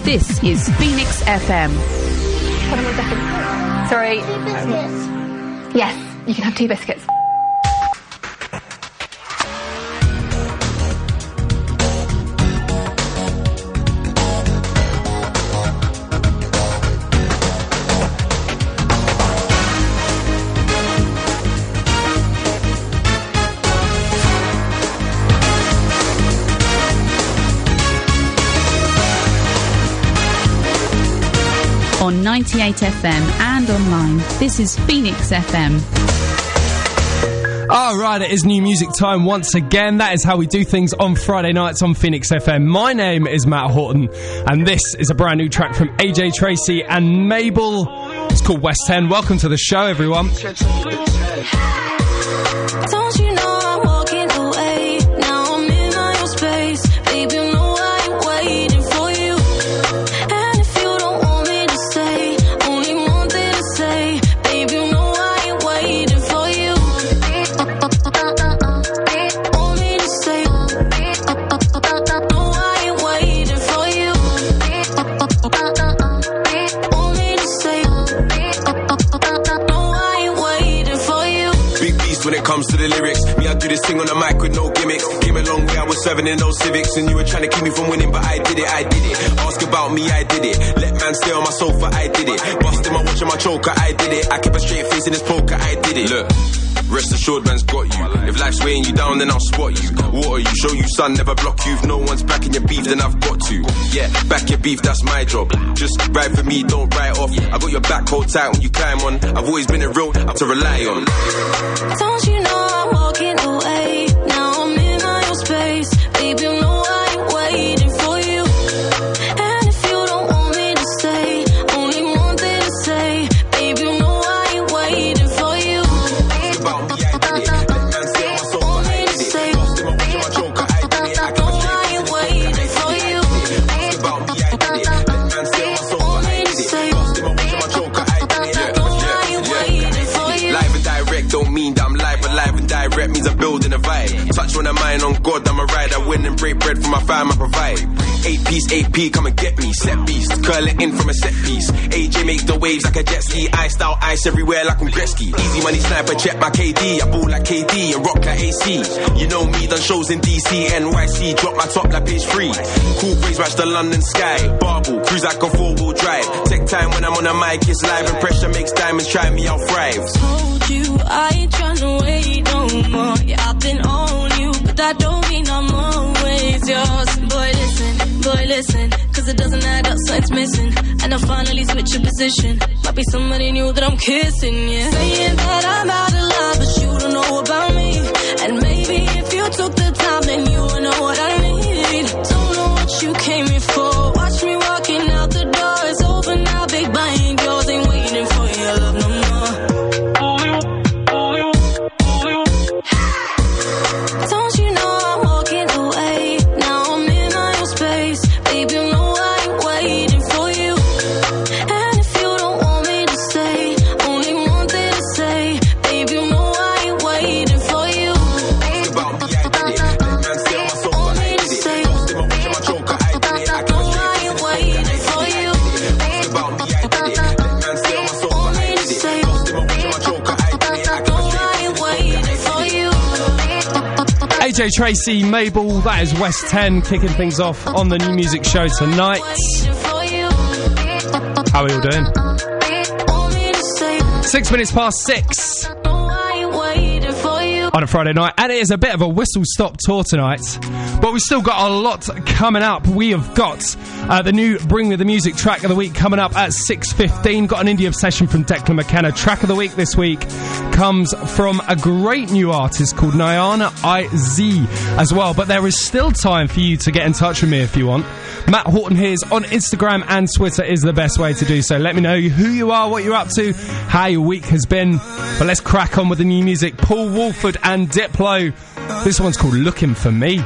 This is Phoenix FM. Hold on 1 second. Sorry. 2 biscuits. Yes, you can have 2 biscuits. On 98 FM and online, this is Phoenix FM. Alright, it is new music time once again. That is how we do things on Friday nights on Phoenix FM. My name is Matt Horton, and this is a brand new track from AJ Tracey and Mabel. It's called West End. Welcome to the show, everyone. Don't you know I'm walking away? Now I'm in my own space. Baby, you know I ain't waiting for you. And if you don't want me to stay, only one thing to say. Baby, you know I ain't waiting for you. Want me to stay. No, I ain't waiting for you. Want me to stay. No, I ain't waiting for you. Big beast when it comes to the lyrics. Me, I do this thing on the mic with no gimmicks. Came a long way, I was serving in those civics. And you were trying to keep me from winning, but I did it. Ask about me, I did it. Let man stay on my sofa, I did it. Busting my watch and my choker, I did it. I kept a straight face in this poker, I did it. Look, rest assured man's got you. If life's weighing you down, then I'll spot you. Water you, show you sun, never block you. If no one's backing your beef, then I've got to. Yeah, back your beef, that's my job. Just ride for me, don't write off. I got your back, hold tight when you climb on. I've always been a real to rely on. Don't you know I'm walking away? Now I'm in my own space. Baby, you know I ain't waiting for you. And if you don't want me to stay, only one thing to say. Baby, you know I ain't waiting for you. About me, I did it. Let man stay on my sofa, Want I me to did stay. it. Busting my watch and my choker, I did it. I kept a No, straight I face in ain't this poker, waiting for I you. did it. About me, I did it. Let man stay on my sofa, Want I me to did stay. it. Busting my watch and my choker, I did it. No, I ain't waiting for you. Live and direct don't mean that I'm live, but live and direct means I'm building a vibe. Touch on a mind on God, I'm a ride. I win and break bread for my fam, I provide. 8-piece, AP, come and get me. Set beast, curl it in from a set piece. AJ make the waves like a jet ski. Iced out ice everywhere like I'm Gretzky. Easy money sniper, check my KD. I ball like KD and rock like AC. You know me, done shows in DC, NYC. Drop my top like page 3. Cool breeze, match the London sky. Barbell, cruise like a 4-wheel drive. Take time when I'm on a mic, it's live. And pressure makes diamonds, try me, I'll thrive. Told you I ain't tryna wait no more. Yeah, I've been on you, but that don't mean I'm always yours. Boy listen, cause it doesn't add up, something's missing. And I finally switch your position. Might be somebody new that I'm kissing, yeah. Saying that I'm out of love, but you don't know about me. And maybe if you took the time, then you would know what I need. Don't know what you came here for. Watch me walking out the door, it's over now, big bang. Yours ain't waiting for your love no more. Don't you know I'm walking away? Now I'm in my own space. Baby, you know I ain't waiting for you. And if you don't want me to stay, only one thing to say. Baby, you know I ain't waiting for you. About me, I did it. Let man stay on my sofa, Want I me to did stay. it. Busting my watch and my choker, I did it. I kept No, a I straight ain't face in this poker, waiting for you. About me, I did it. Let man stay on my sofa, Want I me to did it. stay. Busting my watch and my choker, I did it. I kept No, a straight I face in ain't this poker, waiting for you. AJ Tracey, Mabel, that is West 10 kicking things off on the new music show tonight. How are you all doing? 6 minutes past 6 on a Friday night, and it is a bit of a whistle-stop tour tonight, but we've still got a lot coming up. We have got the new Bring Me The Music track of the week coming up at 6:15. Got an indie obsession from Declan McKenna. Track of the week this week comes from a great new artist called Nyana IZ as well, but there is still time for you to get in touch with me if you want. Matt Horton Here's on Instagram and Twitter is the best way to do so. Let me know who you are, what you're up to, how your week has been. But let's crack on with the new music. Paul Woolford and Diplo. This one's called Looking For Me.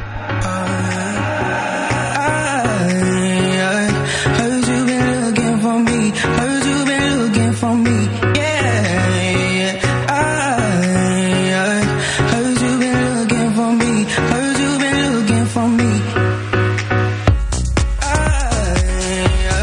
Heard you been looking for me. Heard you been looking for me. Yeah. Heard you been looking for me. Heard you been looking for me.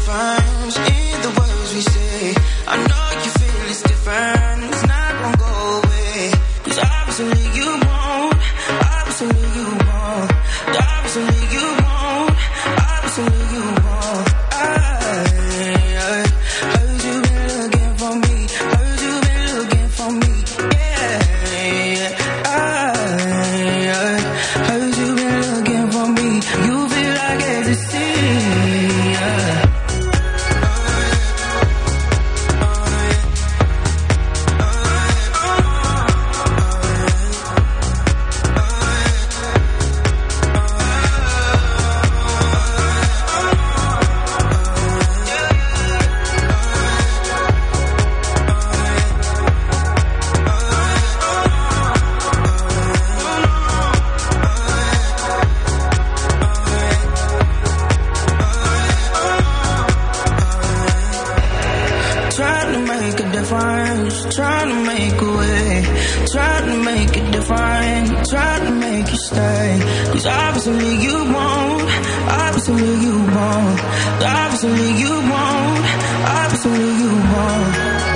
difference in the words we say. I know you feel it's different. It's not gonna go away. 'Cause obviously you won't. Obviously you won't. Obviously you won't. Obviously you won't. I heard you been looking for me. Heard you been looking for me. Yeah. I heard you been looking for me. You feel like ecstasy. Trying to make a way, trying to make it different, trying to make you stay. 'Cause obviously you won't, obviously you won't, obviously you won't, obviously you won't.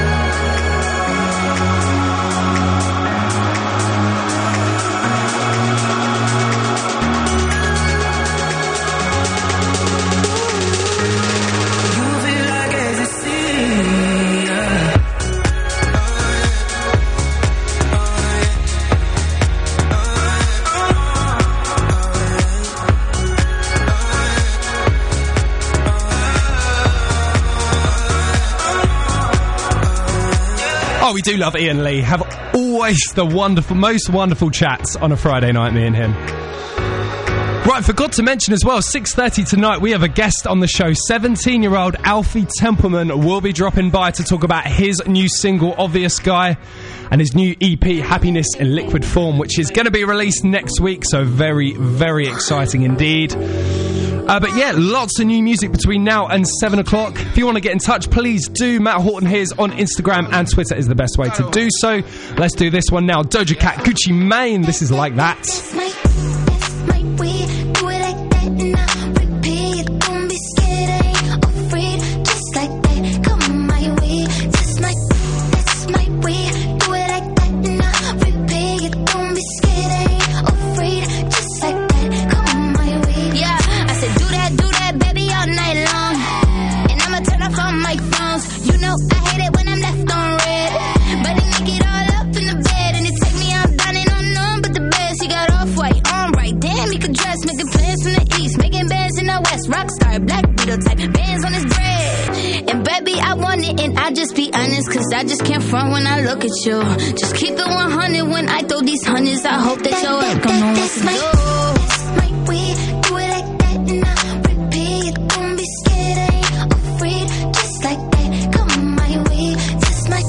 Oh, we do love Ian Lee. Have always the most wonderful chats on a Friday night, me and him. Right, forgot to mention as well, 6:30 tonight, we have a guest on the show. 17-year-old Alfie Templeman will be dropping by to talk about his new single, Obvious Guy, and his new EP, Happiness in Liquid Form, which is going to be released next week, so very, very exciting indeed. But yeah, lots of new music between now and 7 o'clock. If you want to get in touch, please do. Matt Horton Here's on Instagram and Twitter is the best way to do so. Let's do this one now. Doja Cat, Gucci Mane. This is Like That. Rockstar, black beetle type, bands on his bread. And baby, I want it, and I just be honest, 'cause I just can't front when I look at you. Just keep it 100 when I throw these hundreds. I hope that you're work on what to do. That's my way, do it like that, and I repeat. Don't be scared, I ain't afraid. Just like that, come my way. That's my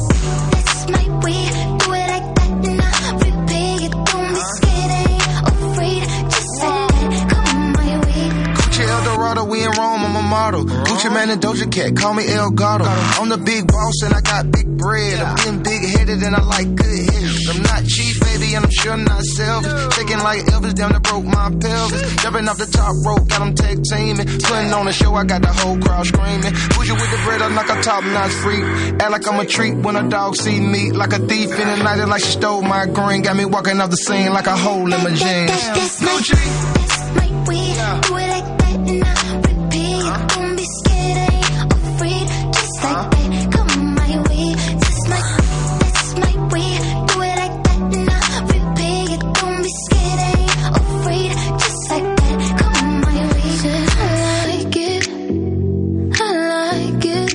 way, do it like that, and I repeat. Don't be scared, I ain't afraid. Just like that, come my way. Gucci Eldorado, we in Rome, I'm a model. Gucci Mane and Doja Cat, call me El Gato. I'm the big boss and I got big bread. I'm getting big-headed and I like good head. I'm not cheap, baby, and I'm sure not selfish. Shaking like Elvis, damn, that broke my pelvis. Jumping off the top rope, got them tag teaming. Putting on a show, I got the whole crowd screaming. Bougie with the bread, I'm like a top-notch freak. Act like I'm a treat when a dog see me. Like a thief in the night, like she stole my green. Got me walking off the scene like a hole in my jeans. That's my way, do it like that, and I repeat. Don't be scared, I ain't afraid. Just like that, come my way. That's my way, do it like that, and I repeat. Don't be scared, I ain't afraid. Just like that, come my way. I like it, I like it,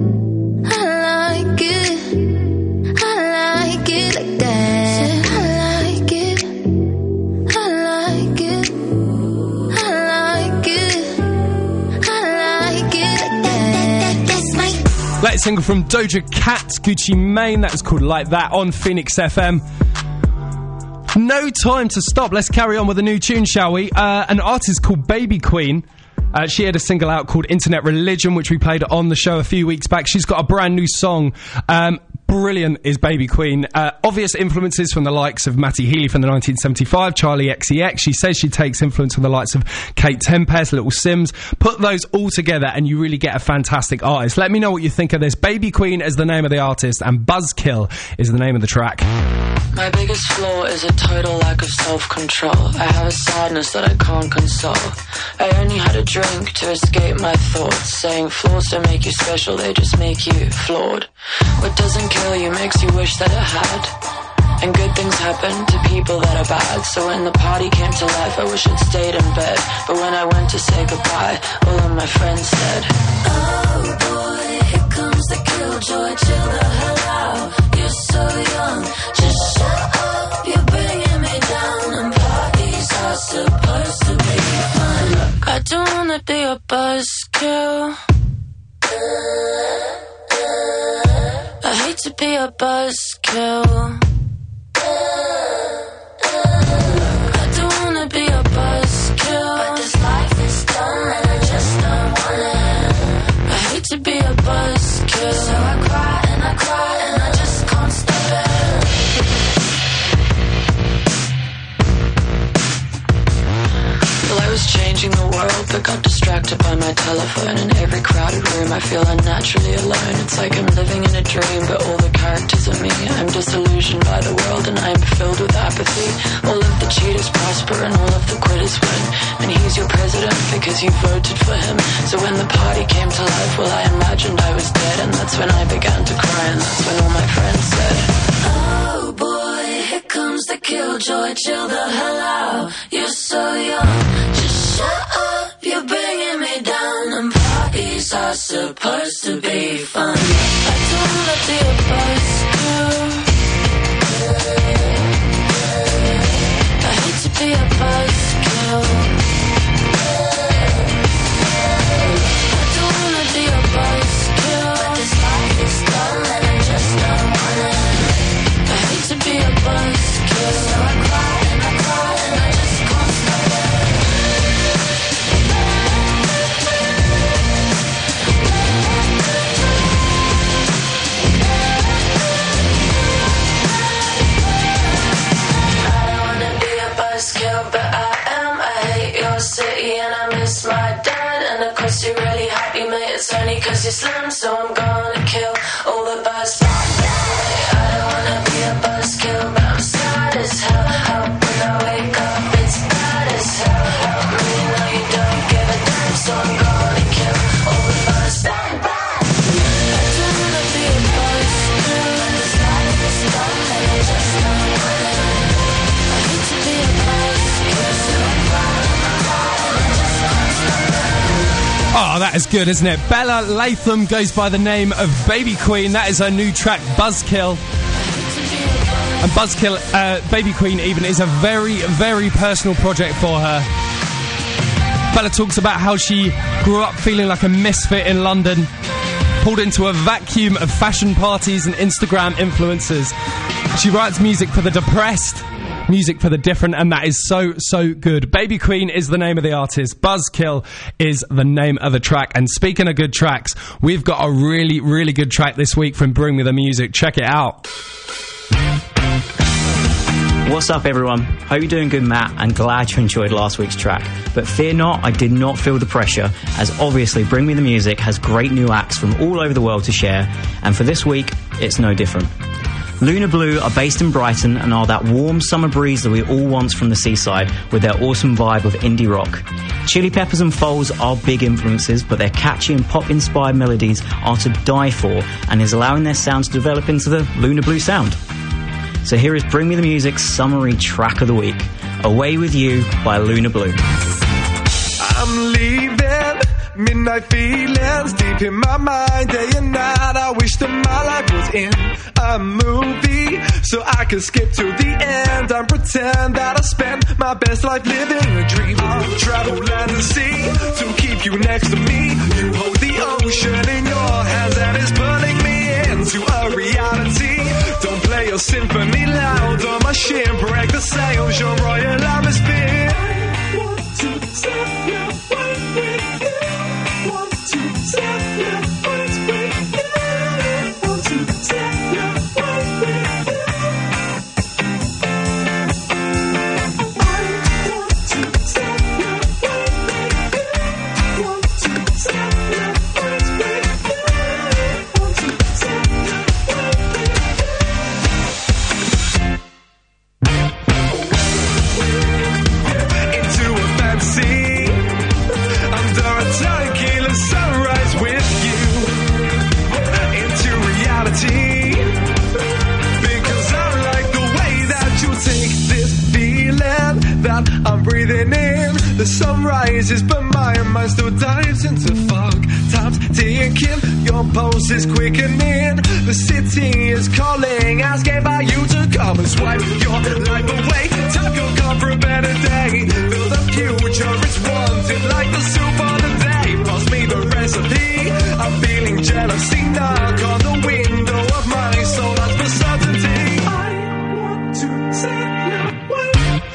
I like it, I like it like that. I like it, I like it. Latest single from Doja Cat, Gucci Mane, that was called Like That on Phoenix FM. No time to stop, let's carry on with a new tune, shall we? An artist called Baby Queen. She had a single out called Internet Religion, which we played on the show a few weeks back. She's got a brand new song, brilliant is Baby Queen. Obvious influences from the likes of Matty Healy from the 1975, Charlie XCX. She says she takes influence from the likes of Kate Tempest, Little Sims. Put those all together and you really get a fantastic artist. Let me know what you think of this. Baby Queen is the name of the artist and Buzzkill is the name of the track. My biggest flaw is a total lack of self-control. I have a sadness that I can't console. I only had a drink to escape my thoughts, saying flaws don't make you special, they just make you flawed. What doesn't kill you makes you wish that it had. And good things happen to people that are bad. So when the party came to life, I wish I'd stayed in bed. But when I went to say goodbye, all of my friends said, oh boy, here comes the killjoy, chill the hell out. You're so young, just shut up, you're bringing me down. And parties are supposed to be fun. Look, I don't wanna be a buzzkill. I hate to be a buzzkill. I don't wanna be a buzzkill, but this life is dumb and I just don't want it. I hate to be a buzzkill, so I cry and I cry and I just can't stop it. Well, I was changing the world, but got distracted by my telephone. In every crowded room, I feel unnaturally alone. It's like I'm living in a dream, but all the characters are me. I'm disillusioned by the world, and I'm filled with apathy. All of the cheaters prosper, and all of the quitters win. And he's your president because you voted for him. So when the party came to life, well, I imagined I was dead, and that's when I began to cry, and that's when all my friends said, oh boy, here comes the killjoy, chill the hell out. You're so young, just shut up, you're bringing me down. And parties are supposed to be fun. I don't wanna be a buzzkill. I hate to be a buzzkill. I don't wanna be a buzzkill, but this life is dumb and I just don't want it. I hate to be a buzzkill, so I cry and I cry and I just can't stop it. Buzzkill, but I am. I hate your city and I miss my dad. And of course you're really happy, mate. It's only cause you're slim, so I'm gonna kill all the buzz. I don't wanna be a buzzkill, but I'm sad as hell. Help when I wake up, it's bad as hell. Help me, know you don't give a damn, so I'm gonna kill all the buzz. Bang, bang. I don't wanna be a buzzkill, but this life is dumb and I just don't want it. I hate to be a buzzkill, so I cry and I cry and I just can't stop it. Oh, that is good, isn't it? Bella Latham goes by the name of Baby Queen. That is her new track, Buzzkill. And Buzzkill, Baby Queen even, is a very, very personal project for her. Bella talks about how she grew up feeling like a misfit in London, pulled into a vacuum of fashion parties and Instagram influencers. She writes music for the depressed, music for the different, and that is so, so good. Baby Queen is the name of the artist. Buzzkill is the name of the track. And speaking of good tracks, we've got a really, really good track this week from Bring Me The Music. Check it out. What's up, everyone? Hope you're doing good, Matt, and glad you enjoyed last week's track. But fear not, I did not feel the pressure, as obviously Bring Me The Music has great new acts from all over the world to share, and for this week, it's no different. Luna Blue are based in Brighton and are that warm summer breeze that we all want from the seaside with their awesome vibe of indie rock. Chili Peppers and Foals are big influences, but their catchy and pop-inspired melodies are to die for and is allowing their sound to develop into the Luna Blue sound. So here is Bring Me The Music's summary track of the week, Away With You by Luna Blue. I'm leaving, midnight feelings deep in my mind, day and night. I wish that my life was in a movie, so I could skip to the end and pretend that I spent my best life living a dream. I'll travel land and sea to keep you next to me. You hold the ocean in your hands and it's pulling me into a reality. Don't play your symphony loud on my shipwreck the sails, your royal atmosphere. I want to set your way with you. Want to set your way with you. Want to set your sun rises, but my mind still dives into fog. Time's ticking, your pulse is quickening. The city is calling, asking for you to come and swipe your life away. Time will come for a better day. Feel the future is wanted, like the soup on the day. Pass me the recipe. I'm feeling jealousy. Knock on the window of my soul. That's for certainty. I want to sail away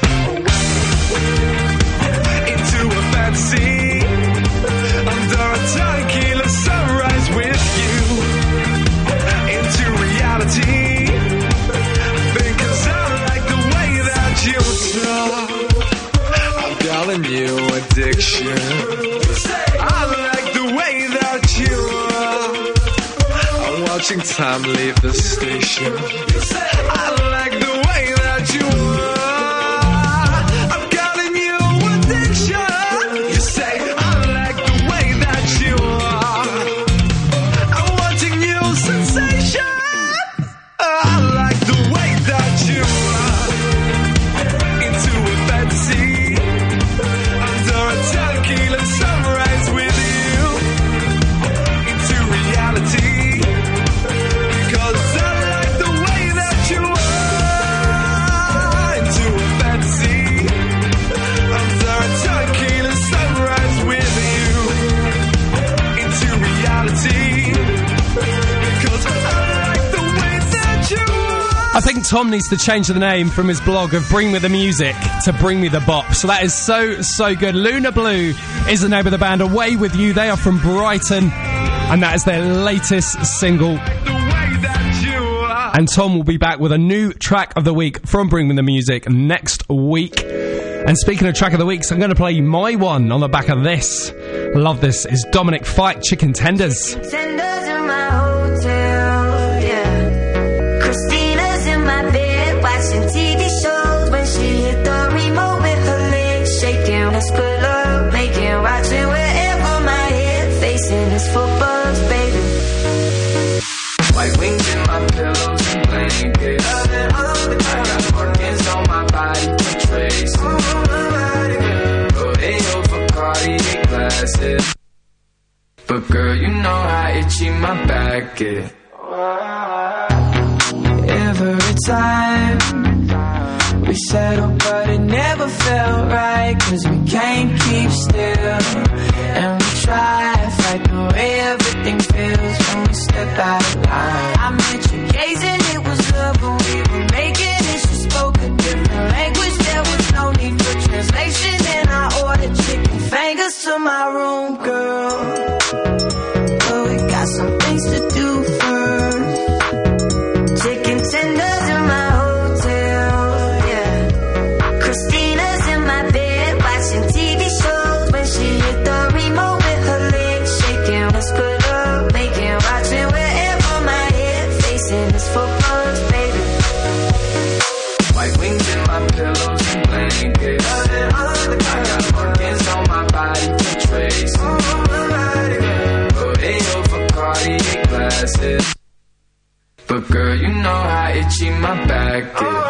into a fantasy, under a tequila sunrise with you, into reality. Because I like the way that you talk. I'm calling you addiction. I like the way that you are. I'm watching time leave the station. I like the way that you are. I'm calling you addiction. You say I like the way that you are. I'm watching you sensation. I like the way that you are. Into a fantasy, under a tequila sunrise with you, into reality. Because I like the way that you are. Into a fantasy, under a tequila sunrise with you, into reality. Because I like the way that you are. I think Tom needs to change the name from his blog of Bring Me the Music to Bring Me the Bop. So that is so good. Luna Blue is the name of the band. Away With You. They are from Brighton, and that is their latest single. And Tom will be back with a new track of the week from Bring Me the Music next week. And speaking of track of the weeks, I'm going to play my one on the back of this. Love this. Is Dominic Fike, Chicken Tenders. Tenders in my hotel, yeah. Christina's in my bed, watching TV shows when she hit the remote with her legs shaking. Let's put up, making, watching wherever my head facing is for bugs, baby. White wings in my pillows and blankets. I got organs on my body for trace. Rodeo for Cartier glasses. But girl, you know how itchy my back get. Every time we settle, but it never felt right. Cause we can't keep still. And we try to fight the way everything feels when we step out of line. I met you gazing, it was love when we were making it. You spoke a different language, there was no need for translation. And I ordered chicken fingers to my room, girl. But we got some things to do first. Chicken tenders in my hotel, yeah. Christina's in my bed, watching TV shows when she hit the remote with her legs shaking. Let's put up, making, watching wherever my head facing is for bugs, baby. White wings in my pillows and blankets. I got organs on my body for trace. Rodeo for Cartier glasses. But girl, you know how itchy my back is.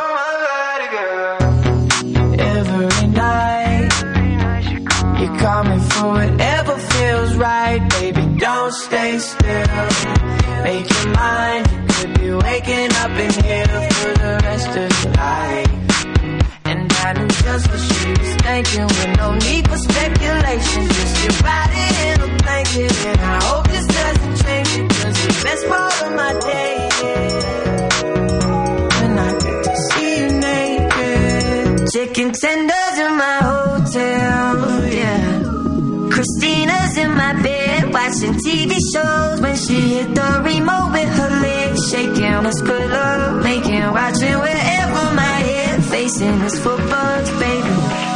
Every night, you call me for whatever feels right. Baby, don't stay still. Make your mind, you could be waking up in here for the rest of your life. And I knew just what she was thinking, with no need for speculation. Just your body in a blanket, and I hope this doesn't change it. Cause the best part of my day is when I get to see you naked. Chicken tenders in my hotel, yeah. Christina's in my bed, watching TV shows when she hit the remote with her legs shaking. Let's put up, making, watching wherever my head facing is for bugs, baby.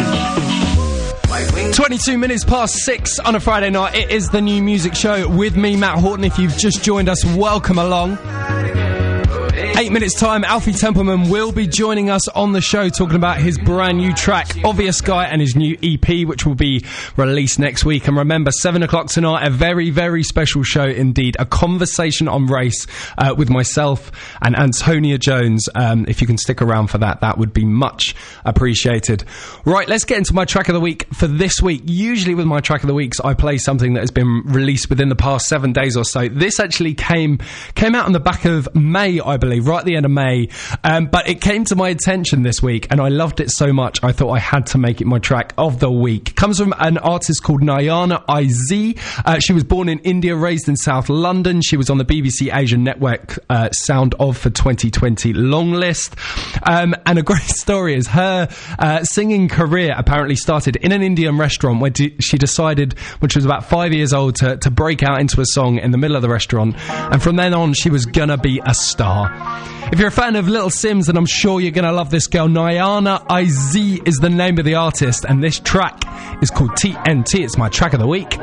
22 minutes past 6 on a Friday night. It is the New Music Show with me, Matt Horton. If you've just joined us, welcome along. 8 minutes time, Alfie Templeman will be joining us on the show talking about his brand new track, Obvious Guy, and his new EP, which will be released next week. And remember, 7 o'clock tonight, a very, very special show indeed, a conversation on race with myself and Antonia Jones. If you can stick around for that, that would be much appreciated. Right, let's get into my track of the week for this week. Usually with my track of the weeks, I play something that has been released within the past 7 days or so. This actually came out on the back of May, I believe, right at the end of May, but it came to my attention this week and I loved it so much I thought I had to make it my track of the week. It comes from an artist called Nayana IZ. She was born in India, raised in South London. She was on the BBC Asian Network Sound Of for 2020 long list, and a great story is her singing career apparently started in an Indian restaurant where she decided when she was about 5 years old to break out into a song in the middle of the restaurant, and from then on she was gonna be a star. If you're a fan of Little Sims, then I'm sure you're going to love this girl. Nayana IZ is the name of the artist, and this track is called TNT. It's my track of the week.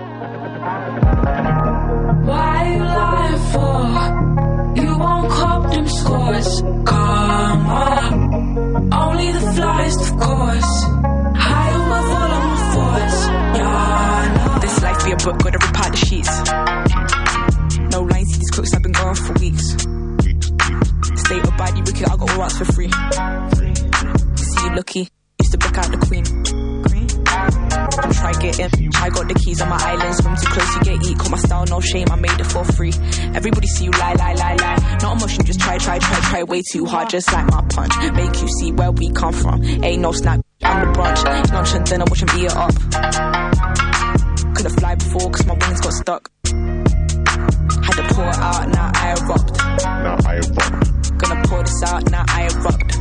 Why you lying for? You won't cop them scores. Come on. Only the flyest, of course. High above all of my thoughts. Yeah, no. This life be a book, gotta rip out the sheets. No lines, see these crooks, I've been gone for weeks. State of body wicked, I got all rights for free. See you lucky, used to book out the queen. Don't try get in, I got the keys on my island. Swim too close, you get eat. Call my style, no shame, I made it for free. Everybody see you lie. Not emotion, just try way too hard, just like my punch. Make you see where we come from. Ain't no snack, I'm the brunch. Nonchalant, then I watch them eat it up. Couldn't fly before, cause my wings got stuck. Had to pour it out, now I erupt. Gonna pour this out, now I erupt.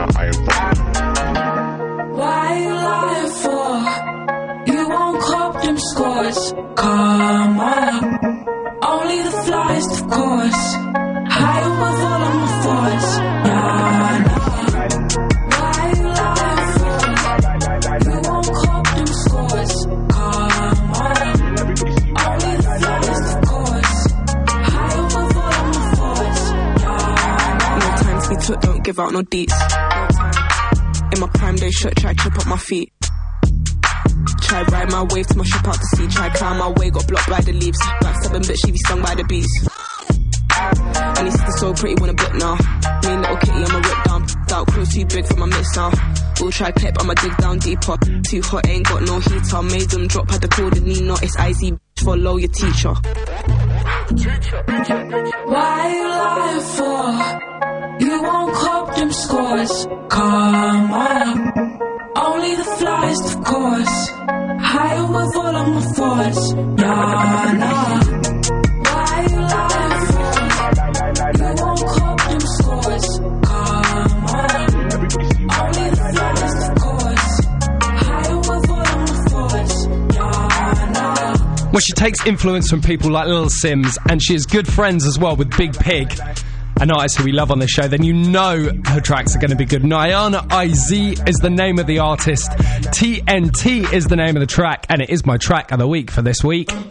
Why you lying for? You won't cop them scores. Come on. Only the flyest, of course. High above all of my thoughts. Yeah, no. Why you lying for? You won't cop them scores. Come on. Only the flyest, of course. High above all of my thoughts. Yeah, no. No times we took, don't give out no deets. In my prime day shirt, try chip up my feet. Try ride my wave to my ship out to sea. Try climb my way, got blocked by the leaves. Backstabbing bitch, she be stung by the bees. And his sister so pretty, want a bit now. Me and little kitty, I'ma rip down. Dark clothes too big for my miss now. We'll try clip, I'ma dig down deeper. Too hot, ain't got no heater. Made them drop, had to call the Nino. It's IZ, follow your teacher. Why you lying for? You won't cop them scores. Come on. Only the flyest, of course. High above all of my thoughts. Yeah, nah. Why you lying for? You won't cop them scores. Come on. Only the flyest, of course. High above all of my thoughts. Yeah, nah. Well, she takes influence from people like Little Sims, and she is good friends as well with Big Pig, an artist who we love on this show. Then you know her tracks are going to be good. Nayana IZ is the name of the artist. TNT is the name of the track, and it is my track of the week for this week. Oh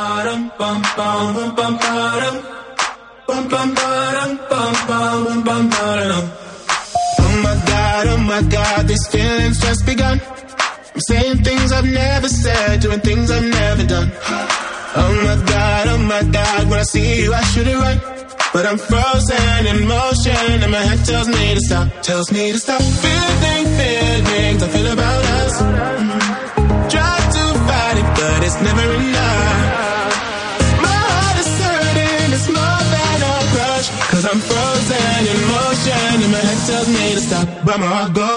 my God, these feelings just begun. I'm saying things I've never said, doing things I've never done. Oh my God, when I see you I should it right. But I'm frozen in motion and my head tells me to stop. Feeling things I feel about us. Try to fight it, but it's never enough. My heart is hurting, it's more than a crush. Cause I'm frozen in motion and my head tells me to stop. But my heart goes.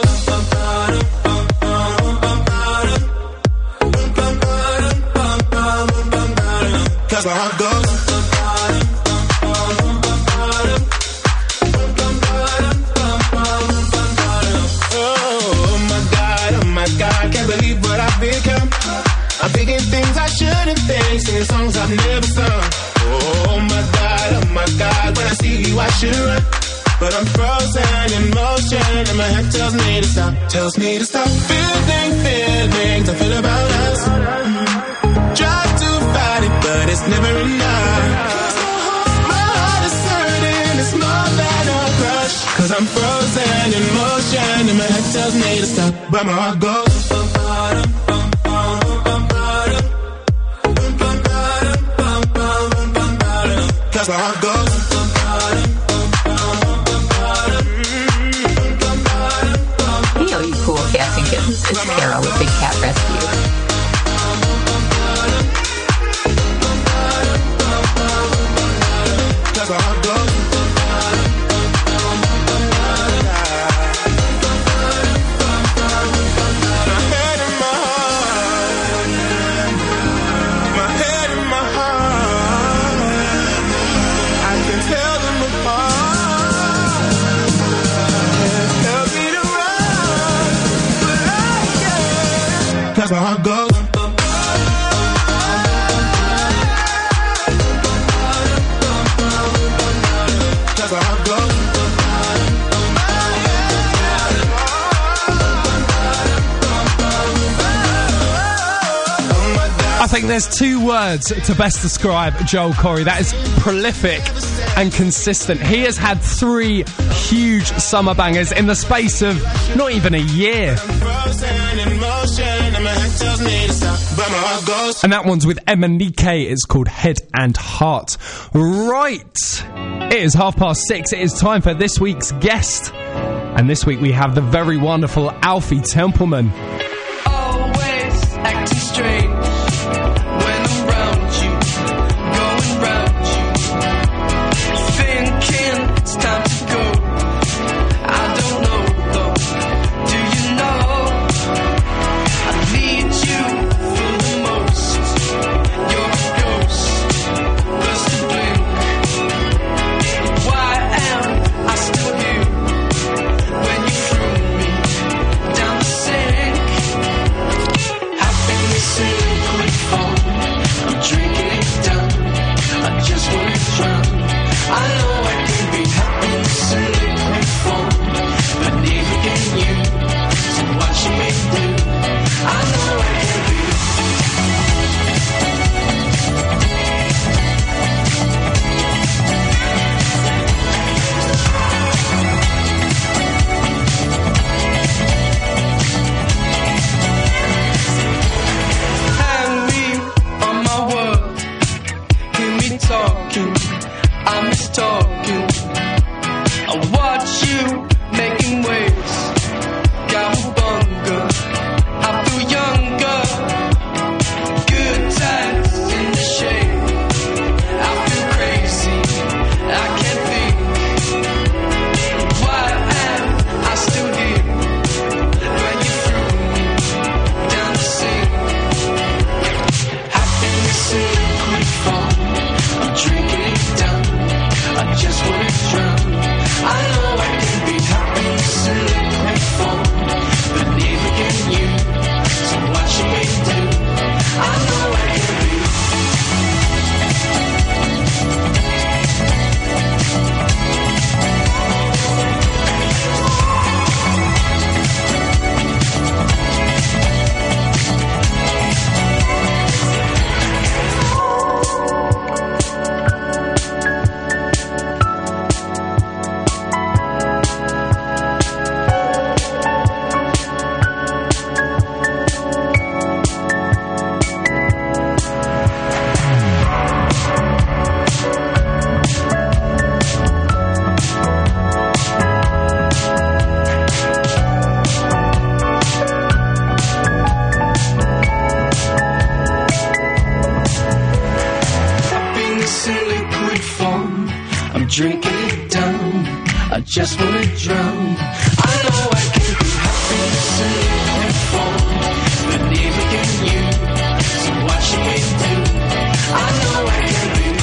Cause my heart goes. Can't believe what I've become. I'm thinking things I shouldn't think, singing songs I've never sung. Oh my God, when I see you I should run. But I'm frozen in motion and my head tells me to stop. Feeling things I feel about us. Try to fight it, but it's never enough. My heart is hurting, it's more than a I'm frozen in motion and my head tells me to stop, but my heart goes. Cause my heart goes. Hey, all you cool cats and kittens, it's Carol with Big Cat Rescue. Cause my heart goes. Cause my heart goes. Cause my heart goes. I think there's two words to best describe Joel Corry. That is prolific and consistent. He has had 3 huge summer bangers in the space of not even a year. And that one's with Emma Nike. It's called Head and Heart. Right. It is 6:30. It is time for this week's guest. And this week we have the very wonderful Alfie Templeman. Always acting strange when I'm around you, going round you, thinking it's time to go. I don't know though, do you know I need you for the most. You're a ghost, burst to blink. Why am I still here when you threw me down the sink? Happiness in liquid form, I'm drinking it down, I just wanna drown. I know I can be happiness in liquid form, but neither can you, so what you may do, I know I can be. Hang me on my word, hear me talking, I miss talking. I watch you making waves, cowabunga, I feel younger. Good times in the shade, I feel crazy, I can't think. Why am I still here when you threw me down the sink? Happiness in liquid form, I'm drinking it down, I just wanna drown. I know I can be happiness in liquid form, but neither can you, so what you may do, I know I can be. Happiness in liquid form, I'm drinking it down, I just wanna drown. I know I can be happiness in liquid form, but neither can you, so what you may do, I know I can be.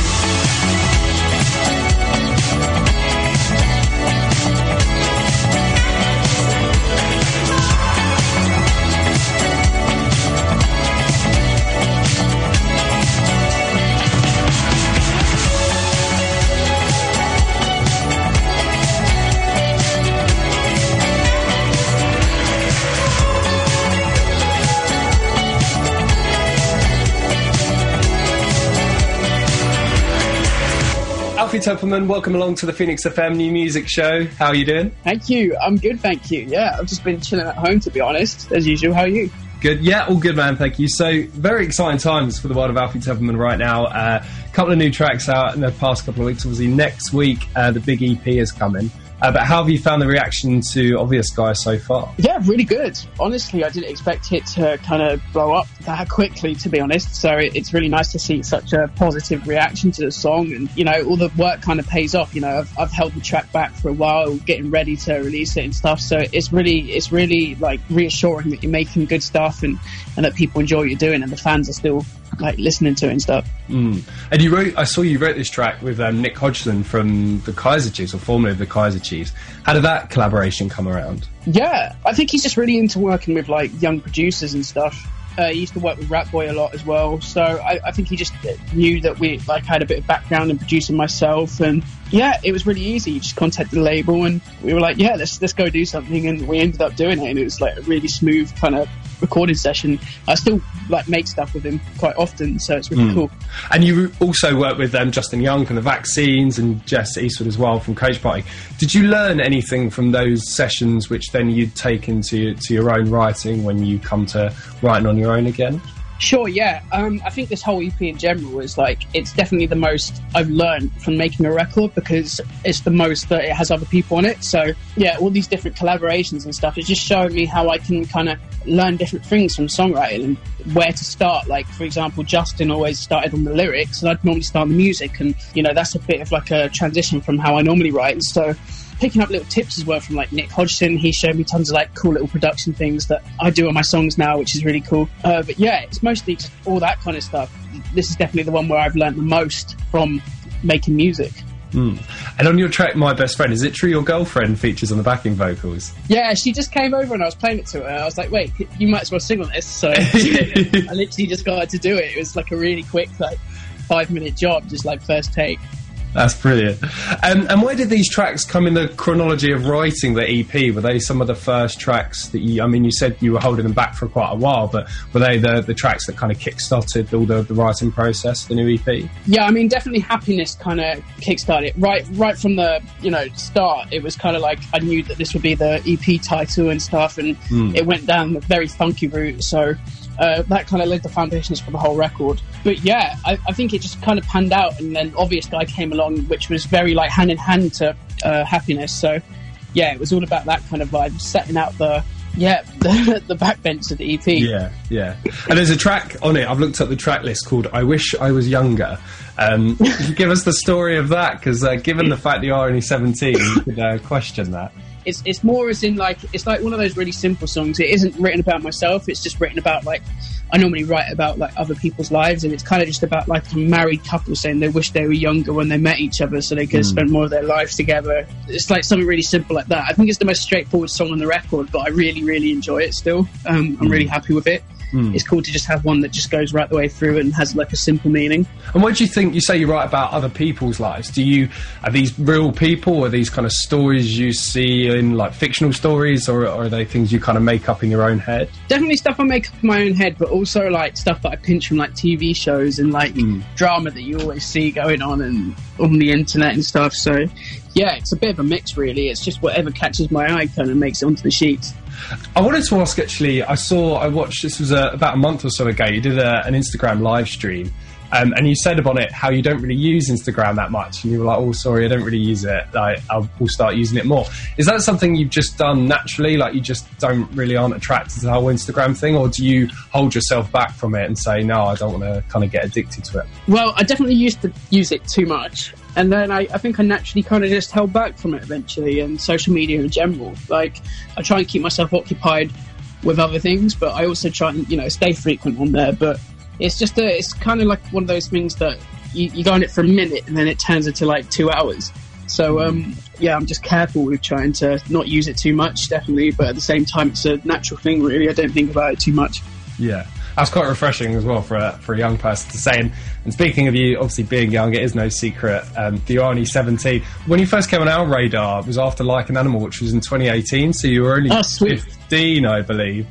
Alfie Templeman, welcome along to the Phoenix FM New Music Show. How are you doing? Thank you. I'm good, thank you. Yeah, I've just been chilling at home, to be honest, as usual. How are you? Good. Yeah, all good, man. Thank you. So, very exciting times for the world of Alfie Templeman right now. A couple of new tracks out in the past couple of weeks. Obviously, next week, the big EP is coming. But how have you found the reaction to Obvious Guy so far? Yeah, really good. Honestly, I didn't expect it to kind of blow up that quickly, to be honest. So it's really nice to see such a positive reaction to the song. And, you know, all the work kind of pays off. You know, I've held the track back for a while, getting ready to release it and stuff. So it's really like reassuring that you're making good stuff and that people enjoy what you're doing and the fans are still like listening to it and stuff. And I saw you wrote this track with Nick Hodgson from the Kaiser Chiefs, or formerly of the Kaiser Chiefs. How did that collaboration come around? Yeah, I think he's just really into working with like young producers and stuff. He used to work with Rat Boy a lot as well, so I think he just knew that we like had a bit of background in producing myself, and yeah, it was really easy. You just contacted the label and we were like, yeah, let's go do something, and we ended up doing it, and it was like a really smooth kind of recording session. I still like make stuff with him quite often, so it's really cool. And you also work with Justin Young from the Vaccines and Jess Eastwood as well from Coach Party. Did you learn anything from those sessions which then you'd take into your own writing when you come to writing on your own again? Sure, yeah. I think this whole EP in general is like, it's definitely the most I've learned from making a record, because it's the most that it has other people on it. So yeah, all these different collaborations and stuff, it's just showing me how I can kind of learn different things from songwriting and where to start. Like, for example, Justin always started on the lyrics and I'd normally start on the music, and you know, that's a bit of like a transition from how I normally write. And so picking up little tips as well from like Nick Hodgson, he showed me tons of like cool little production things that I do on my songs now, which is really cool. But yeah, it's mostly just all that kind of stuff. This is definitely the one where I've learned the most from making music. And on your track My Best Friend, is it true your girlfriend features on the backing vocals? Yeah, she just came over and I was playing it to her. I was like, wait, you might as well sing on this. So I literally just got her to do it. It was like a really quick, like 5-minute job, just like first take. That's brilliant. And where did these tracks come in the chronology of writing the EP? Were they some of the first tracks that you said you were holding them back for quite a while, but were they the tracks that kind of kick-started all the writing process, the new EP? Yeah, I mean, definitely Happiness kind of kick-started. Right from the, start, it was kind of like I knew that this would be the EP title and stuff, and it went down a very funky route, so that kind of laid the foundations for the whole record. But yeah, I think it just kind of panned out, and then Obvious Guy came along, which was very like hand in hand to Happiness. So yeah, it was all about that kind of vibe, setting out the backbench of the EP. Yeah. And there's a track on it, I've looked up the track list, called I Wish I Was Younger. Could you give us the story of that? Because given the fact that you're only 17, you could question that. It's more as in like, it's like one of those really simple songs. It isn't written about myself, it's just written about like, I normally write about like other people's lives, and it's kind of just about like a married couple saying they wish they were younger when they met each other so they could spend more of their lives together. It's like something really simple like that. I think it's the most straightforward song on the record, but I really, really enjoy it still. I'm really happy with it. It's cool to just have one that just goes right the way through and has like a simple meaning. And what do you think? You say you write about other people's lives. Are these real people, or are these kind of stories you see in like fictional stories, or are they things you kind of make up in your own head? Definitely stuff I make up in my own head, but also like stuff that I pinch from like TV shows and like drama that you always see going on and on the internet and stuff. So yeah, it's a bit of a mix really. It's just whatever catches my eye kind of makes it onto the sheets. I wanted to ask, actually, I watched, this was about a month or so ago, you did an Instagram live stream, and you said upon it how you don't really use Instagram that much, and you were like, oh, sorry, I don't really use it, we'll start using it more. Is that something you've just done naturally, like you just aren't attracted to the whole Instagram thing, or do you hold yourself back from it and say, no, I don't want to kind of get addicted to it? Well, I definitely used to use it too much. And then I think I naturally kind of just held back from it eventually, and social media in general. Like, I try and keep myself occupied with other things, but I also try and, stay frequent on there. But it's just it's kind of like one of those things that you go on it for a minute and then it turns into like 2 hours. So, yeah, I'm just careful with trying to not use it too much, definitely. But at the same time, it's a natural thing, really. I don't think about it too much. Yeah. That's quite refreshing as well for a young person to say. And speaking of you, obviously being young, it is no secret. You're only 17. When you first came on our radar, it was after Like an Animal, which was in 2018. So you were only 15, I believe.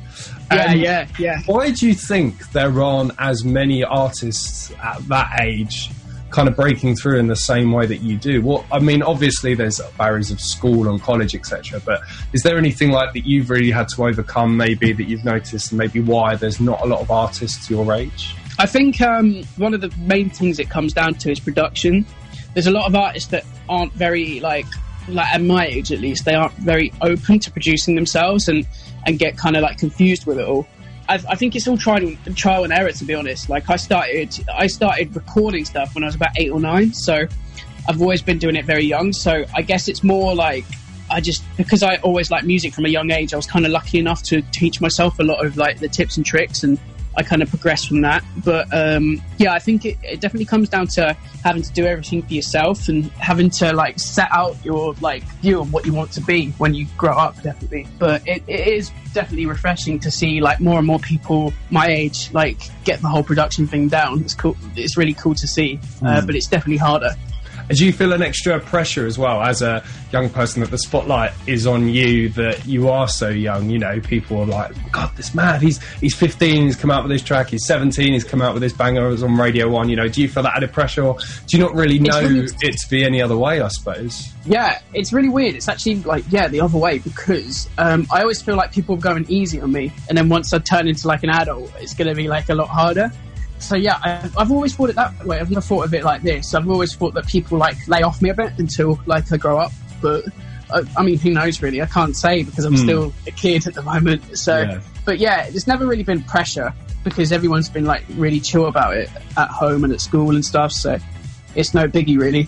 Yeah. Why do you think there aren't as many artists at that age kind of breaking through in the same way that you do? What I mean, obviously there's barriers of school and college, etc. But is there anything like that you've really had to overcome, maybe that you've noticed, and maybe why there's not a lot of artists your age? I think one of the main things it comes down to is production. There's a lot of artists that aren't very like at my age at least, they aren't very open to producing themselves and get kind of like confused with it all. I think it's all trial and error, to be honest. Like I started recording stuff when I was about 8 or 9, so I've always been doing it very young. So I guess it's more like because I always liked music from a young age, I was kind of lucky enough to teach myself a lot of like the tips and tricks, and I kind of progressed from that. But yeah, I think it definitely comes down to having to do everything for yourself and having to like set out your like view of what you want to be when you grow up, definitely. But it is definitely refreshing to see like more and more people my age like get the whole production thing down. It's cool. It's really cool to see, but it's definitely harder. Do you feel an extra pressure as well as a young person that the spotlight is on you, that you are so young? You know, people are like, God, this man, he's 15, he's come out with this track, he's 17, he's come out with this banger, it was on Radio 1, you know. Do you feel that added pressure, or do you not really know it to be any other way, I suppose? Yeah, it's really weird. It's actually like, the other way, because I always feel like people are going easy on me, and then once I turn into like an adult, it's going to be like a lot harder. So yeah, I've always thought it that way. I've never thought of it like this. I've always thought that people like lay off me a bit until like I grow up. But I mean, who knows really? I can't say because I'm still a kid at the moment. So, but yeah, there's never really been pressure because everyone's been like really chill about it at home and at school and stuff. So it's no biggie really.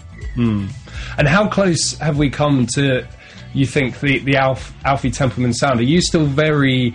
And how close have we come to, you think, the Alfie Templeman sound? Are you still very...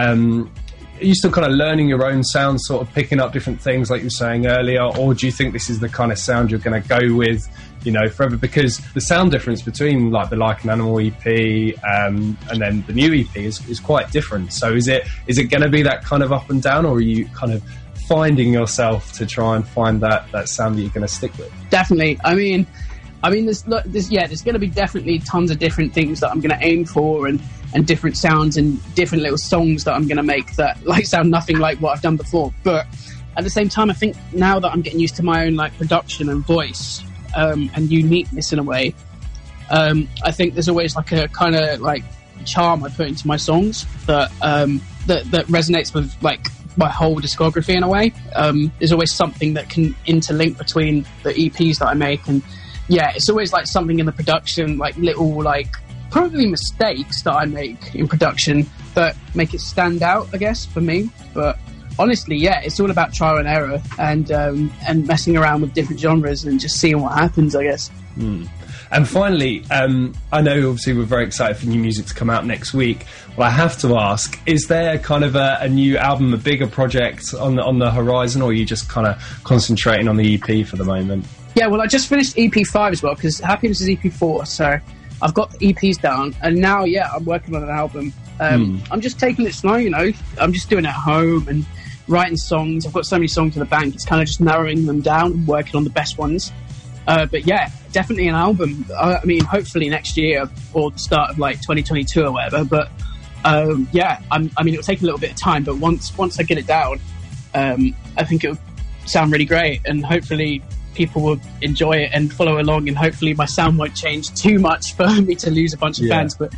are you still kind of learning your own sound, sort of picking up different things like you were saying earlier, or do you think this is the kind of sound you're going to go with, you know, forever? Because the sound difference between like the Like an Animal EP and then the new EP is quite different. So is it going to be that kind of up and down, or are you kind of finding yourself to try and find that sound that you're going to stick with? Definitely. I mean, there's going to be definitely tons of different things that I'm going to aim for, and different sounds and different little songs that I'm going to make that like sound nothing like what I've done before. But at the same time, I think now that I'm getting used to my own like production and voice and uniqueness in a way, I think there's always like a kind of like charm I put into my songs that resonates with like my whole discography in a way. There's always something that can interlink between the EPs that I make, and yeah, it's always like something in the production, like little like probably mistakes that I make in production that make it stand out, I guess, for me. But honestly, yeah, it's all about trial and error and messing around with different genres and just seeing what happens, I guess. And finally, I know obviously we're very excited for new music to come out next week. Well, I have to ask, is there kind of a new album, a bigger project on the horizon, or are you just kind of concentrating on the EP for the moment? Yeah, well, I just finished EP5 as well, because Happiness is EP4, so I've got the EPs down, and now, I'm working on an album. I'm just taking it slow, you know. I'm just doing it at home and writing songs. I've got so many songs in the bank, it's kind of just narrowing them down and working on the best ones. But yeah, definitely an album. I mean, hopefully next year or the start of like 2022 or whatever. But I mean, it'll take a little bit of time, but once I get it down, I think it'll sound really great, and hopefully people will enjoy it and follow along, and hopefully my sound won't change too much for me to lose a bunch of fans. But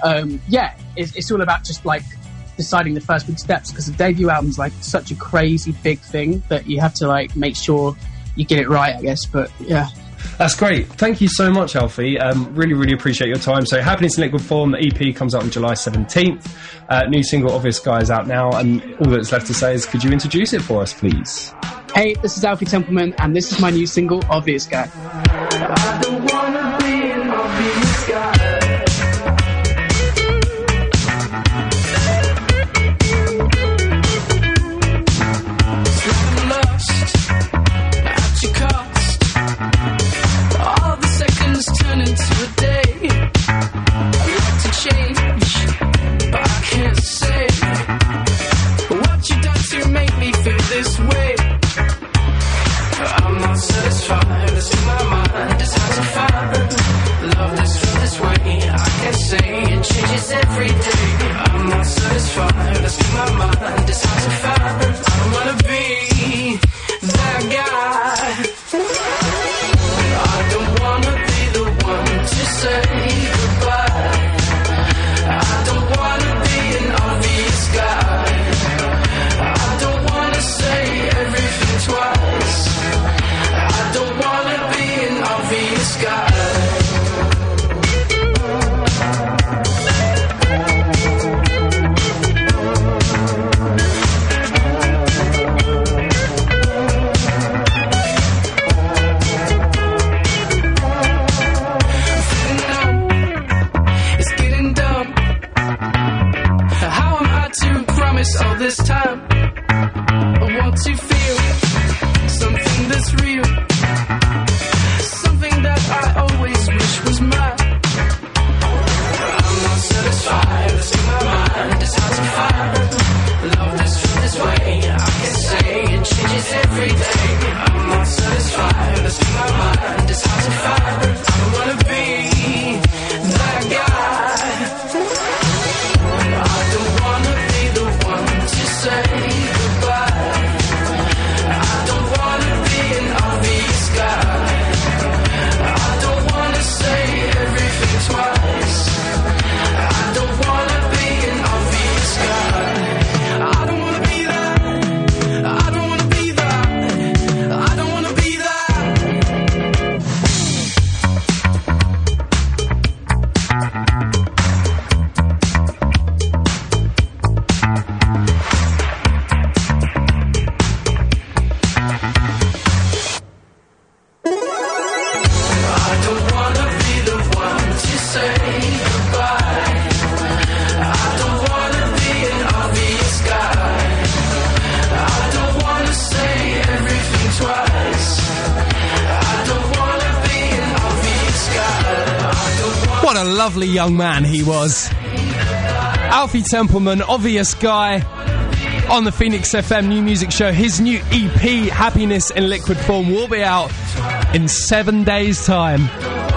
it's all about just like deciding the first big steps, because the debut album's like such a crazy big thing that you have to like make sure you get it right, I guess. But yeah, that's great. Thank you so much, Alfie. Really appreciate your time. So Happiness in Liquid Form, the EP comes out on July 17th. New single Obvious Guy is out now, and all that's left to say is, could you introduce it for us, please? Hey, this is Alfie Templeman, and this is my new single, Obvious Guy. I don't wanna be an obvious guy. Turn into a day. I'd like to change, but I can't say what you done to make me feel this way. I'm not satisfied. It's in my mind. It's hard to find love that's felt this way. I can't say it changes every day. I'm not satisfied. It's in my mind. It's hard to find. I don't wanna be that guy. What a lovely young man he was. Alfie Templeman, obvious guy, on the Phoenix FM New Music Show. His new EP, Happiness in Liquid Form, will be out in 7 days' time.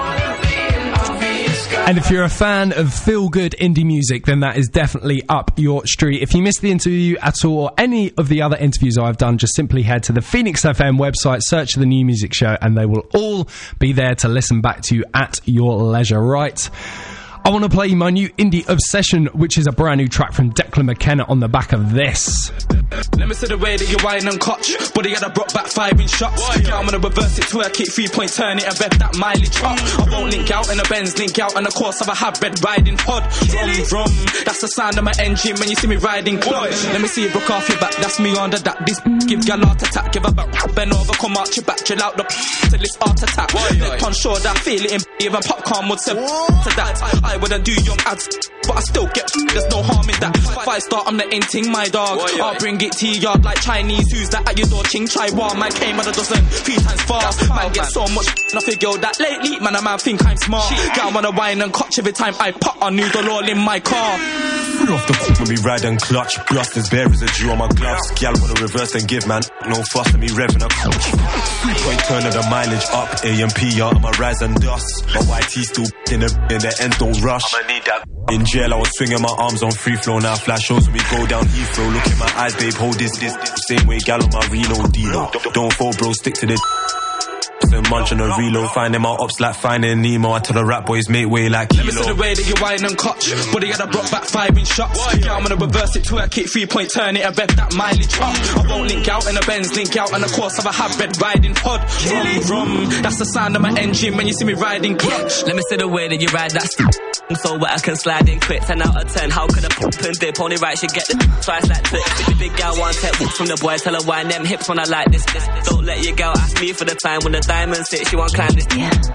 And if you're a fan of feel-good indie music, then that is definitely up your street. If you missed the interview at all, or any of the other interviews I've done, just simply head to the Phoenix FM website, search the New Music Show, and they will all be there to listen back to at your leisure. Right. I want to play my new Indie Obsession, which is a brand new track from Declan McKenna on the back of this. Let me see the way that you whine and clutch. Body got a brought back 5 in shots. Yeah, I'm gonna reverse it, twerk it, 3-point turn it and rev that mileage up. I won't link out in a Benz, link out on the course of a hybrid riding pod. Vroom, vroom, that's the sound of my engine when you see me riding clutch. Let me see you broke off your back, that's me under that. This give gal heart attack, give a back, bend over, come out your back, chill out the till it's heart attack. Lip on shoulder, feel it in even popcorn would say to that. I wouldn't do young ads, but I still get there's no harm in that. 5-star, I'm the in-ting, my dog. I'll bring it to your yard like Chinese. Who's that at your door? Ching Chai Wan. Man came on a dozen, 3 times fast. Man get so much and I figure that lately, man, a man think I'm smart. Girl wanna whine and clutch every time I put a noodle all in my car. Off the cook when we ride and clutch. Blast as bare as a Jew on my gloves. Gal wanna reverse and give, man. No fuss and me revving a clutch. 3-point turn of the mileage up. A&P out on my rise and dust. My YT still in the end, don't rush. I need that. In jail, I was swinging my arms on free flow. Now flash shows when we go down Heathrow. Look in my eyes, babe, hold this. Same way, gal on my Reno Dino. Don't fall, bro, stick to this. And munch on a reload, finding my ops like finding Nemo. I tell the rap boys make way like Kilo. Let me see the way that you whine and clutch. Body got a brought back 5 in shots. Yeah, I'm gonna reverse it, twerk it, 3-point turn it and rev that mileage up. I won't link out in a Benz, link out on the course of a hybrid riding pod. Vroom, vroom, that's the sound of my engine when you see me riding clutch. Let me see the way that you ride that so wet I can slide in quick. 10 out of 10, how could I pop and dip? Only right, should get the twice like twit. If the big gal one tech walk from the boy, tell her why them hips when I like this. Don't let your girl ask me for the time when the diamonds hit, she won't climb this.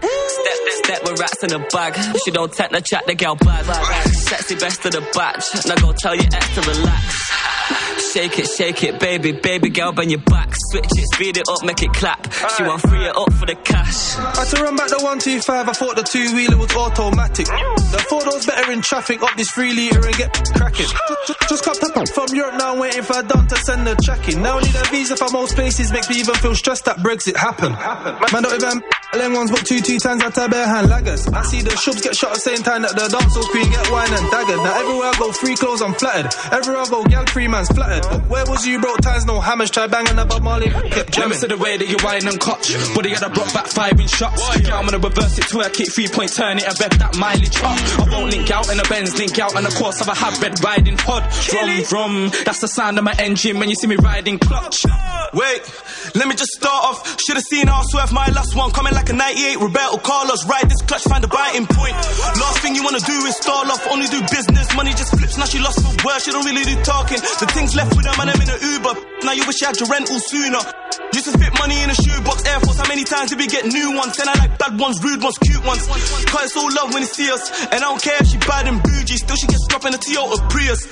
Step with rats in a bag. She don't take the chat, the girl bad. Sexy best of the batch. Now go tell your ex to relax. Shake it, baby girl, bend your back. Switch it, speed it up, make it clap. She want free it up for the cash. I had to run back the 125, I thought the 2-wheeler was automatic. The 4-door's better in traffic, up this 3-litre and get cracking. Just got up from Europe now, I'm waiting for a done to send the check in. Now I need a visa for most places, makes me even feel stressed that Brexit happened. Man, don't even them ones but 2 times out of bare hand laggers. I see the shubs get shot at the same time that the dancehall queen get wine and daggered. Now everywhere I go, free clothes, I'm flattered. Everywhere I go, gal, 3 man's flattered. But where was you, broke times, no hammers, try banging up Marley, kept jamming. Let me see the way that you whine and clutch. Body got a brought back 5 in shots. Yeah, I'm gonna reverse it, twerk it, 3-point turn it and rev that mileage up. I won't link out in a Benz, link out on the course of a hybrid riding pod. Vroom, vroom, that's the sound of my engine when you see me riding clutch. Wait, let me just start off. Should've seen how I swerve my last one. Coming like a 98 Roberto Carlos. Ride this clutch, find the biting point. Last thing you wanna do is stall off. Only do business, money just flips. Now she lost for work, she don't really do talking. The things left with them and I'm in an Uber. Now you wish you had your rental sooner. Used to fit money in a shoebox, Air Force. How many times did we get new ones? Then I like bad ones, rude ones, cute ones. Cause it's all love when you see us. And I don't care if she bad and bougie. Still she gets dropped in a Toyota Prius.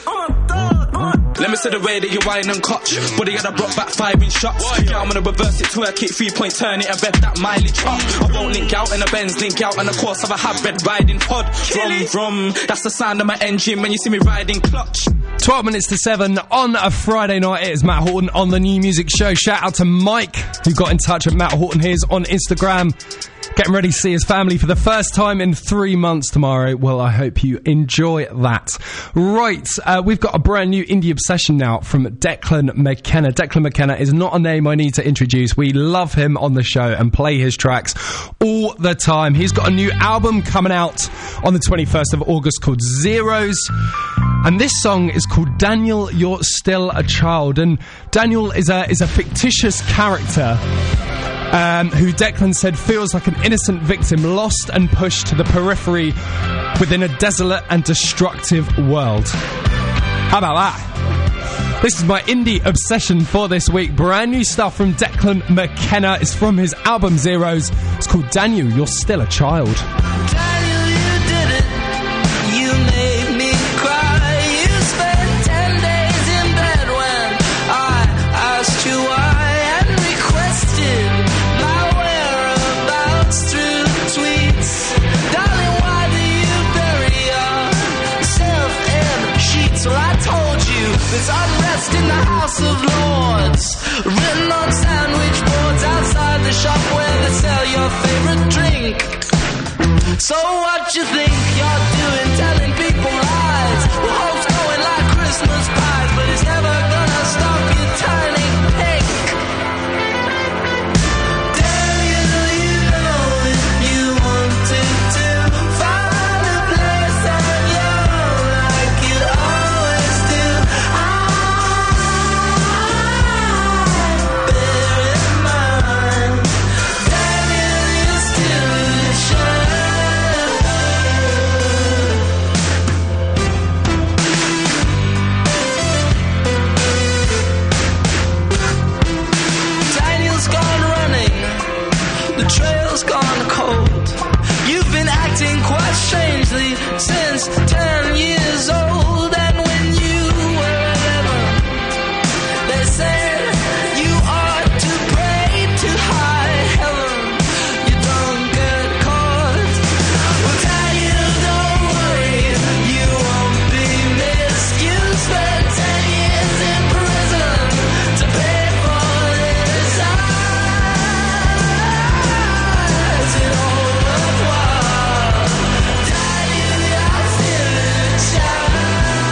Let me see the way that you whine and clutch. Body got a brought back 5 in shots. Yeah, I'm gonna reverse it, twerk it, 3-point turn it and rev that mileage up. I won't link out in a Benz, link out on the course of a hybrid riding pod. Vroom, vroom, that's the sound of my engine when you see me riding clutch. 12 minutes to 7 on a Friday night. It is Matt Horton on the New Music Show. Shout out to Mike, who got in touch at Matt Horton Here's on Instagram. Getting ready to see his family for the first time in 3 months tomorrow. Well, I hope you enjoy that. Right, we've got a brand new indie obsession now from Declan McKenna. Declan McKenna is not a name I need to introduce. We love him on the show and play his tracks all the time. He's got a new album coming out on the 21st of August called Zeros. And this song is called Daniel, You're Still a Child. And Daniel is a fictitious character who Declan said feels like an innocent victim lost and pushed to the periphery within a desolate and destructive world. How about that? This is my indie obsession for this week. Brand new stuff from Declan McKenna. It's from his album Zeros. It's called Daniel, You're Still a Child. Why do you There's unrest in the House of Lords, written on sandwich boards outside the shop where they sell your favorite drink. So what you think you're doing, telling people lies? Well, hope's going like Christmas pies, but it's never gonna stop you turning pink. Daniel, you know that you wanted to find a place on your own like you always do. Bear in mind, Daniel, you're still in shadow. Daniel's gone running, the trail's gone cold. You've been acting quite strangely since 10 years old. And when you were 11, they said you ought to pray to high heaven. You don't get caught. Well, Daniel, don't worry, you won't be missed. You spent 10 years in prison to pay for this. Is it all worthwhile? Daniel, you're still in shadow.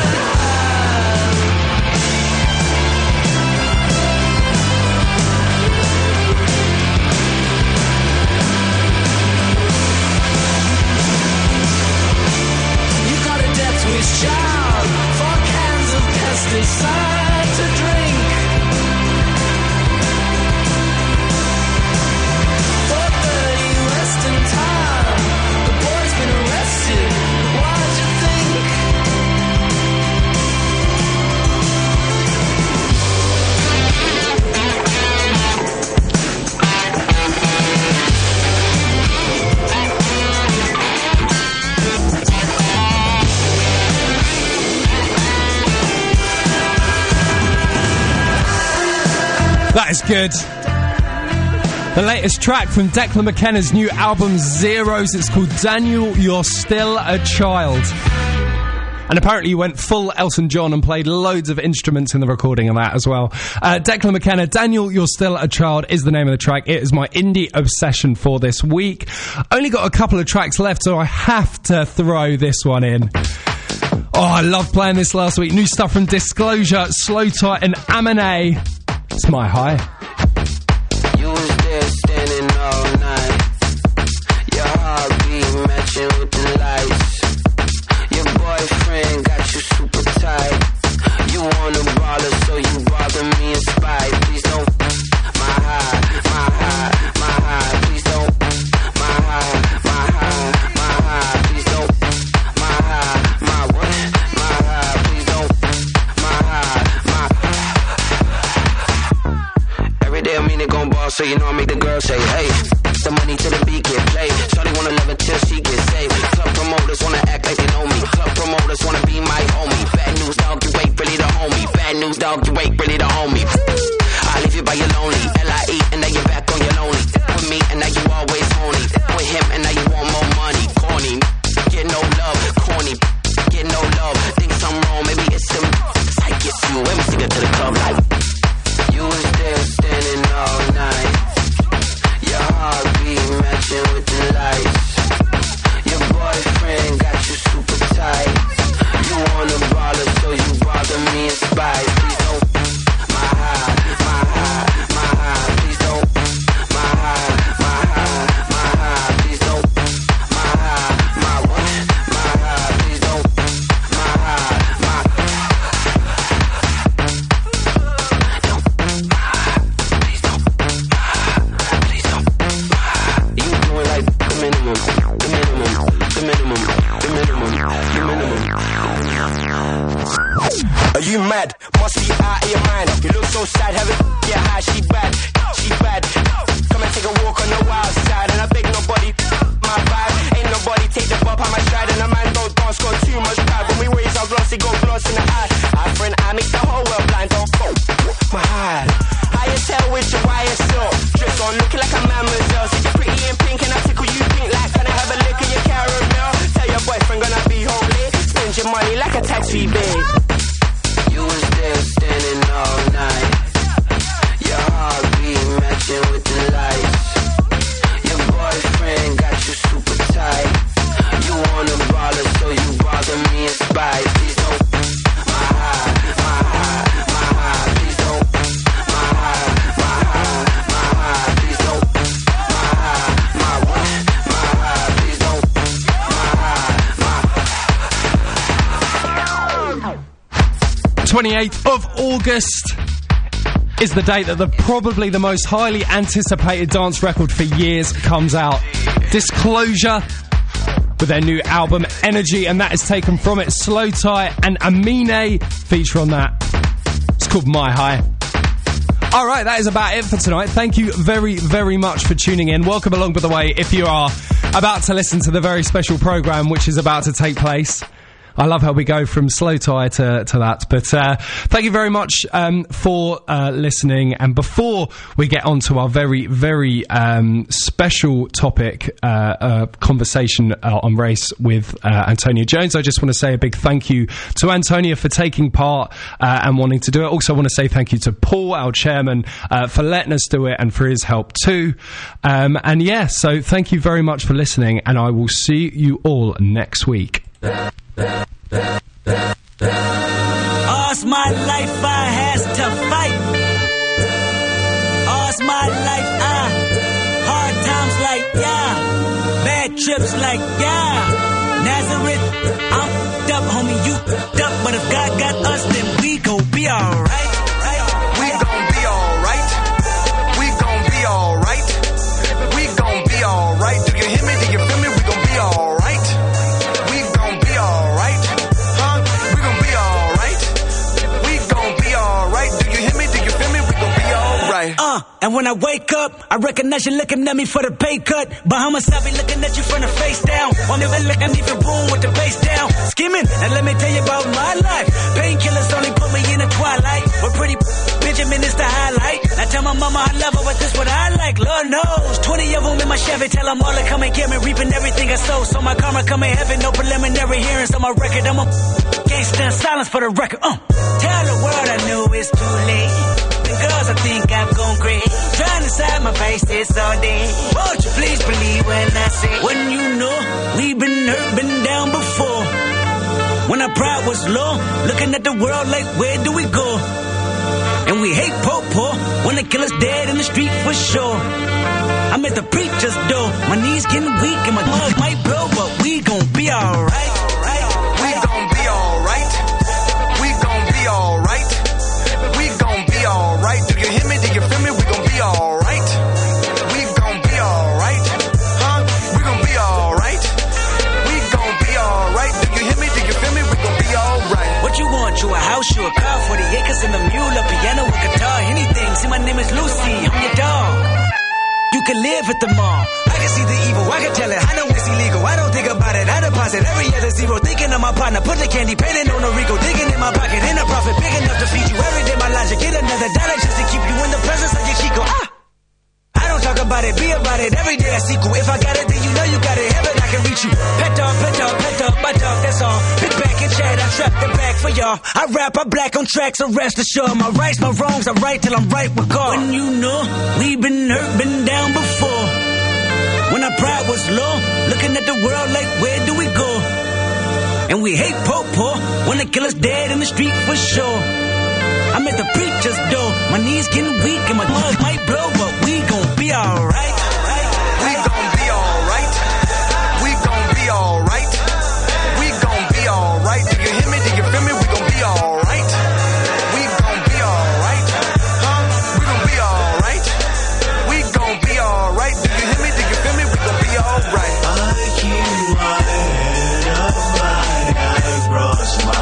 You got a death wish child, 4 cans of pesticide to drink. 4:30 Western time, the boy's been arrested. Why'd you think? That is good. The latest track from Declan McKenna's new album Zeros. It's called Daniel, You're Still a Child. And apparently he went full Elton John and played loads of instruments in the recording of that as well. Declan McKenna, Daniel, You're Still a Child is the name of the track. It is my indie obsession for this week. Only got a couple of tracks left, so I have to throw this one in. Oh, I loved playing this last week. New stuff from Disclosure, Slow Tight and Amine. It's my high. You was there standing all night. Your heartbeat matching with the lights. Your boyfriend got you super tight. You want a baller, so you bother me in spite. Please don't my high, my high, my high. Please don't my high, my high, my high. Please don't my high, my what? My high. Please don't my high, my. Every day I mean it gon' ball, so you know I make the girl say, hey. The money to the beat get played. Shawty wanna love it till she gets saved. Club promoters wanna act like they know me. Club promoters wanna be my homie. Bad news, dog, you ain't really the homie. Bad news, dog, you ain't really the homie. I leave you by your lonely. L.I.E. and now you're back on your lonely. With me and now you always horny. With him and now you want more money. Corny, get no love. Corny, get no love. Think something wrong, maybe it's them. I get you, let me stick it to the club like. You was there standing all night. Your heartbeat matching with the lights. Your boyfriend got you super tight. You want a baller, so you bother me in spite. Please don't my high, my high, my high. Please don't my high, my high, my high. Please don't my high, my what? My high. Please don't my high, my. You doing like the minimum, the minimum, the minimum, the minimum, the minimum. Are you mad? Must be out of your mind. You look so sad, have it, yeah, high, she bad, she bad. Come and take a walk on the wild side, and I beg nobody, my vibe. Ain't nobody take the bump on my stride, and a man don't dance, got too much pride. When we raise our glossy, go gloss in the eye. Eye for an eye, make the whole world blind, don't go. My high, higher tail with your wire silk. Dress on, looking like a mademoiselle. See you pretty in pink, and I tickle you pink like, can I have a lick of your caramel? Tell your boyfriend gonna be home late. Spend your money like a tax rebate. You was there 28th of August is the date that probably the most highly anticipated dance record for years comes out. Disclosure with their new album Energy, and that is taken from it. Slow Tie and Amine feature on that. It's called My High. Alright, that is about it for tonight. Thank you very, very much for tuning in. Welcome along, by the way, if you are about to listen to the very special programme which is about to take place. I love how we go from Slow Tie to that. But thank you very much for listening. And before we get on to our very, very special topic, conversation on race with Antonia Jones, I just want to say a big thank you to Antonia for taking part and wanting to do it. Also, I want to say thank you to Paul, our chairman, for letting us do it and for his help too. And yeah, so thank you very much for listening, and I will see you all next week. All's my life I has to fight. All's my life hard times like bad trips like Nazareth, I'm up, homie, you up. But if God got us, then we gon' be alright. We gon' be alright. We gon' be alright. We gon' be alright. Do you hear me? Do you feel me? We gon' be alright. And when I wake up, I recognize you looking at me for the pay cut. Bahamas, I be looking at you from the face down. Won't even look at me for room with the face down. Skimming, and let me tell you about my life. Painkillers only put me in the twilight. But pretty Benjamin is the highlight. I tell my mama I love her, but this what I like. Lord knows, 20 of them in my Chevy. Tell them all to come and get me, reaping everything I sow. So my karma come in heaven, no preliminary hearings on my record. I'm a gangster in silence for the record. Tell the world I knew it's too late. Girls, I think I've gone crazy. Trying to side my face this all day. Won't you please believe when I say, when you know we've been hurt, been down before. When our pride was low, looking at the world like, where do we go? And we hate poor, when they kill us dead in the street for sure. I'm at the preacher's door, my knees getting weak and my mug might blow, but we gon' be alright. We gon' be alright. We gon' be alright. We gon' be alright. Do you hear me? Do you feel me? We gon' be alright. We gon' be alright. We gon' be alright. We gon' be alright. Do you hear me? Do you feel me? We gon' be alright. What you want? You a house, you a car, 40 acres and a mule, a piano, a guitar, anything. See, my name is Lucy, I'm your dog. You can live at the mall. I can see the evil, I can tell it. I know it's illegal, I don't think about it. I deposit every other zero, thinking of my partner. Put the candy, painting on a Rico, digging in my pocket. In a profit big enough to feed you every day. My logic, get another dollar just to keep you in the presence of your Chico. I don't talk about it, be about it. Every day I sequel. If I got it, then you know you got it. Heaven, I can reach you. Pet dog, my dog, that's all. Big back and chat, I trap the back for y'all. I rap, I black on tracks, so rest assured. My rights, my wrongs, I right till I'm right with God. When you know we've been hurt, been down before. When our pride was low, looking at the world like, where do we go? And we hate poor, when they kill us dead in the street for sure. I'm at the preacher's door, my knees getting weak and my mug might blow, but we gon' be alright. We gon' be alright. We gon' be alright. We gon' be alright. Do you hear me? Do you feel me? We gon' be alright. We gon' be alright. We gon' be alright. We gon' be alright. Do you hear me? Do you feel me? We gon' be alright. I keep my head up high, I cross my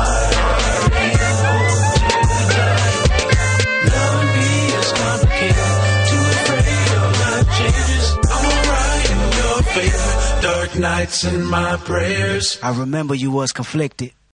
dark nights and my prayers. I remember you was conflicted.